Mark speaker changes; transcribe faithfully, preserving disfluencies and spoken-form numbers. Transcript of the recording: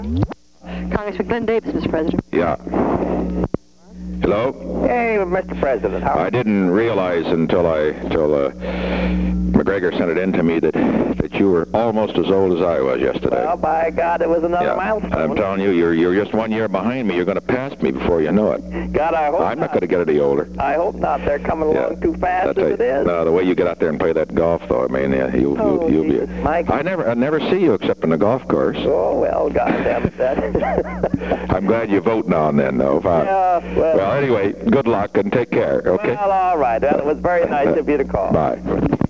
Speaker 1: Congressman Glenn Davis, Mister President.
Speaker 2: Yeah. Hello?
Speaker 3: Hey, Mister President. How
Speaker 2: I didn't realize until I, until uh, McGregor sent it in to me that that you were almost as old as I was yesterday.
Speaker 3: Well, by God, it was another
Speaker 2: yeah.
Speaker 3: milestone.
Speaker 2: I'm telling you, you're you're just one year behind me. You're going to pass me before you know it.
Speaker 3: God, I hope
Speaker 2: I'm not
Speaker 3: not.
Speaker 2: going to get any older.
Speaker 3: I hope not. They're coming along
Speaker 2: Yeah.
Speaker 3: too fast
Speaker 2: I'll
Speaker 3: as
Speaker 2: tell you,
Speaker 3: it is.
Speaker 2: No, the way you get out there and play that golf, though, I mean, yeah, you,
Speaker 3: Oh,
Speaker 2: you, you'll
Speaker 3: Jesus,
Speaker 2: be.
Speaker 3: Mike.
Speaker 2: I never, I never see you except on the golf course.
Speaker 3: Oh, well, God damn it, that.
Speaker 2: I'm glad you vote now and then, though. Fine.
Speaker 3: Yeah, well,
Speaker 2: Well, anyway, good luck and take care. Okay.
Speaker 3: well, all right. Well, it was very nice of you to call.
Speaker 2: Bye.